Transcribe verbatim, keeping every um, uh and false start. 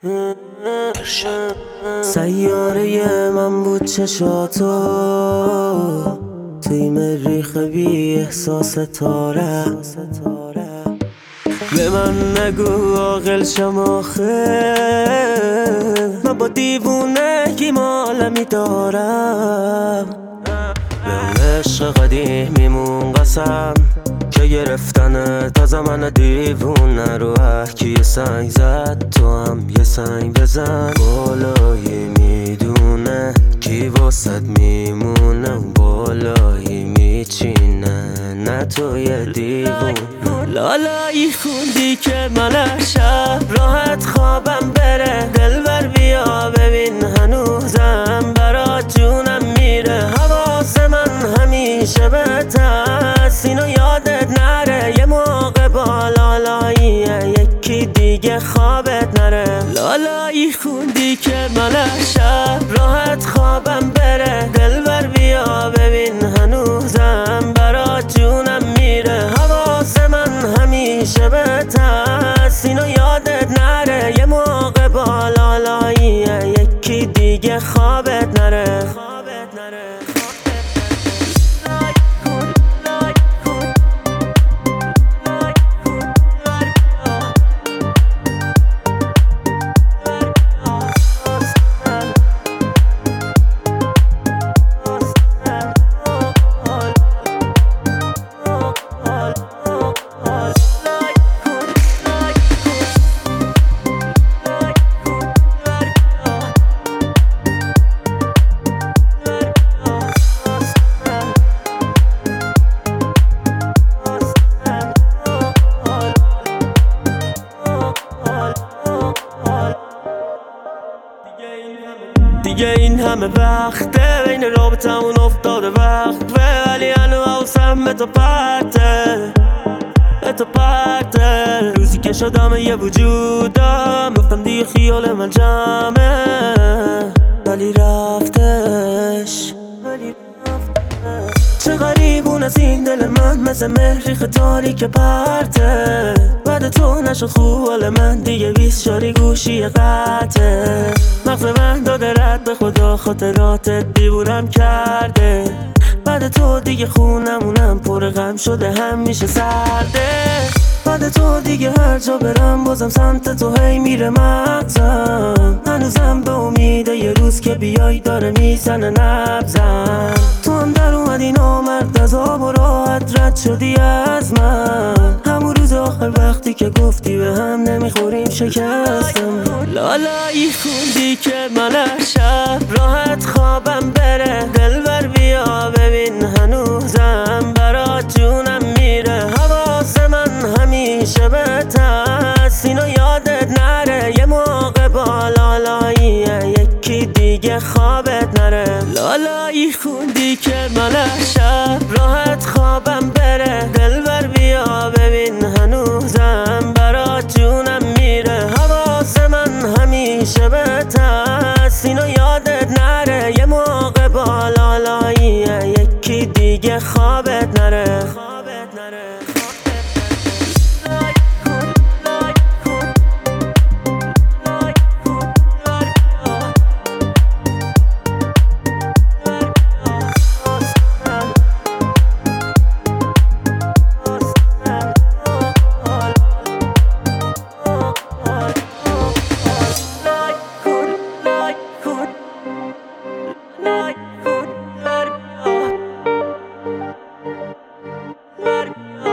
سیاره من بود چشاتو توی مریخ بی احساس تاره. به من نگو عاقل شم آخه، من با دیوونه کی مالمی دارم. به اون عشق قدیمیمون قسم که گرفتن تا زمان دیوونه رو کی یه سنگ زد تو هم یه سنگ بزن. بالایی میدونه کی واسد میمونه و بالایی میچینه نه تو یه دیوونه. لالایی خوندی که من شب راحت خوابم بره، دلبر بیا ببین هنوزم برات جونم میره. حواس من همیشه بهت هست اینو یادت نره، یه موقع با لالاییه یکی دیگه خوابت نره. لالایی خوندی که من شب راحت خوابم بره، دلبر بیا ببین هنوزم برات جونم میره. حواس من همیشه بهت هست اینو یادت نره، یه موقع با لالاییه یکی دیگه خوابت نره. دیگه این همه وقته بین رابطمون افتاده وقت، ولی هنو حواسم به تو پرته به تو پرته. روزی که شدم یه وجودم گفتم دیگه خیال من جمعه، ولی رفتش ولی چه غریبون از این دل من، مثل مریخ تاریک پرته. بعد تو نشد خوب حال من دیگه، بیست شاری گوشی قطعه. مغز من داده رد به خدا، خاطراتت دیوونم کرده. بعد تو دیگه خونمونم پر غم شده همیشه سرده. بعد تو دیگه هر جا برم بازم سمت تو هی میره مغزم. هنوزم به امیده یه روز که بیای داره میزنه نبزم. تو هم در اومدی نامرد از آب و راحت رد شدی از من. همون روز آخر وقتی که گفتی به هم نمیخوریم شکستم. لالایی خوندی که من شب راحت خوابم بره، دلبر بیا ببین هنوزم برات جونم میره. حواس من همیشه بهت هست اینو یادت نره، یه موقع با لالاییه یکی دیگه خوابت نره. لالایی خوندی که من شب راحت خوابم بره، دلبر بیا ببین هنوزم برات جونم میره. حواس من همیشه بهت هست اینو یادت نره، یه موقع با لالاییه یکی دیگه خوابت نره. Let